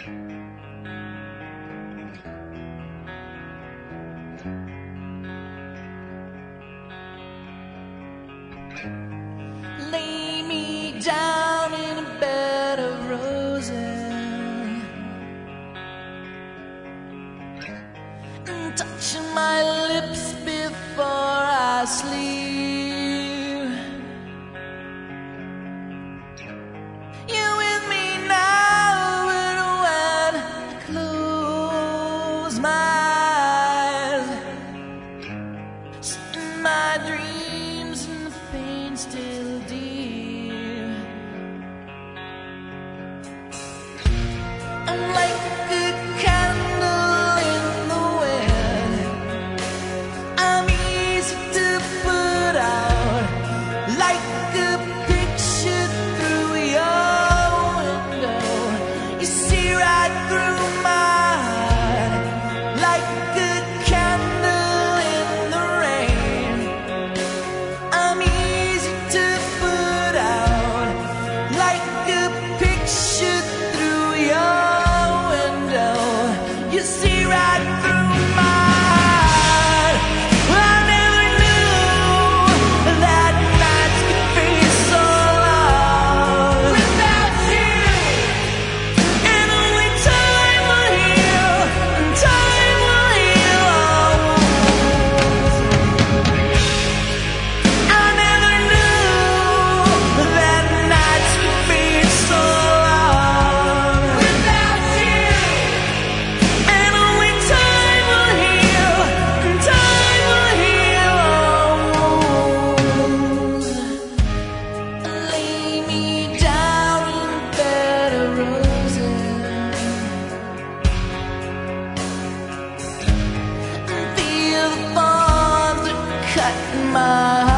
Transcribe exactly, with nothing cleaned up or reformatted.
Lay me down in a bed of roses and touch my lips before I sleep. You're with me now, but when I close my eyes, in my dreams and the pain still deep. I'm like a candle in the wind. I'm easy to put out, like a picture through your window. You see right through my heart, like a candle in the rain. I'm easy to put out, like a picture through your window. You see right through my heart. I never knew that nights could be so long without you. And only time will heal, and time will heal all wounds. I never knew that nights could be so long without you. And only time will heal, and time will heal all wounds. Lay me down in a bed of roses and feel the thorns that cut my heart.